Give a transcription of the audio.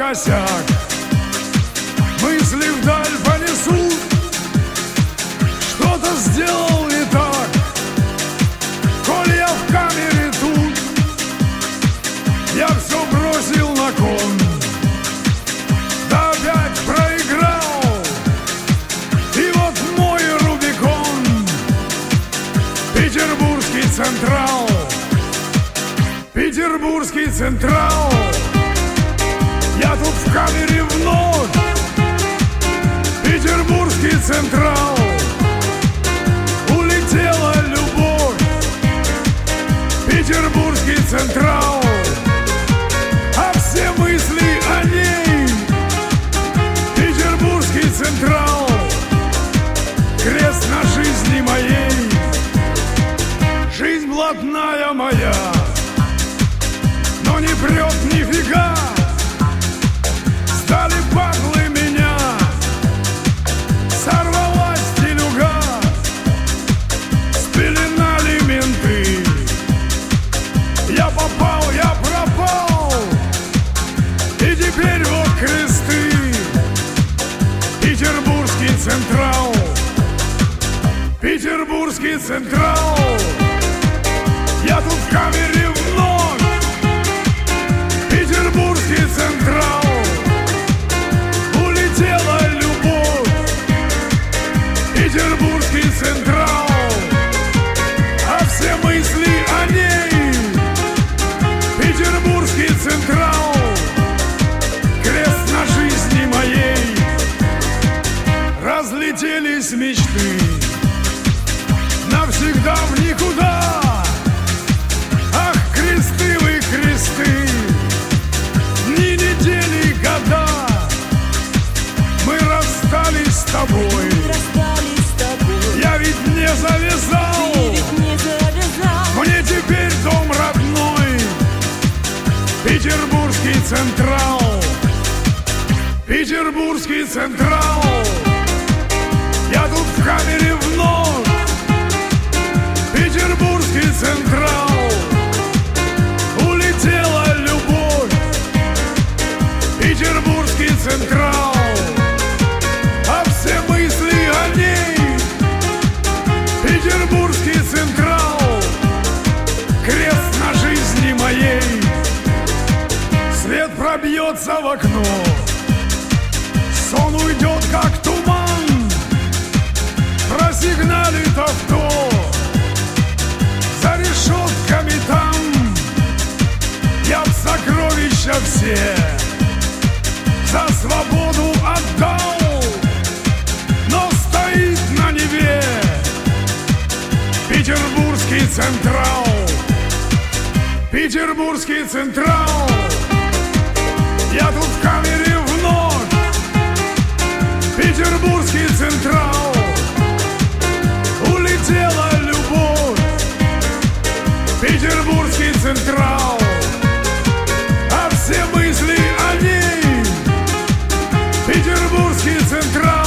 косяк. Мысли вдаль понесут, что-то сделал не так. Коль я в камере тут, я все бросил на кон. Да опять проиграл, и вот мой Рубикон. Петербургский Централ, Петербургский Централ. Я тут в камере вновь. Петербургский Централ. Улетела любовь. Петербургский Централ. А все мысли о ней. Петербургский Централ. Крест на жизни моей. Жизнь блатная моя, но не прет нифига. Стали патлы меня, сорвалась телюга, спеленали менты. Я попал, я пропал, и теперь вот кресты. Петербургский Централ, Петербургский Централ. Я тут в камере вновь. Петербургский Централ. Улетела любовь. Петербургский Централ. А все мысли о ней. Петербургский Централ. Крест на жизни моей. Разлетелись мечты навсегда в никуда. Кресты вы, кресты, дни, недели, года. Мы расстались с тобой. Я ведь не завязал. Мне теперь дом родной. Петербургский Централ, Петербургский Централ. Я тут в камере вновь. Петербургский Централ. Улетела любовь. Петербургский Централ. А все мысли о ней. Петербургский Централ. Крест на жизни моей. Свет пробьется в окно. Сон уйдет, как туман. Просигналит авто. За решетками там я б сокровища все за свободу отдал, но стоит на Неве Петербургский Централ, Петербургский Централ. Я тут в камере вновь. Петербургский Централ. Улетела любовь. Петербургский Централ. А все мысли о ней. Петербургский Централ.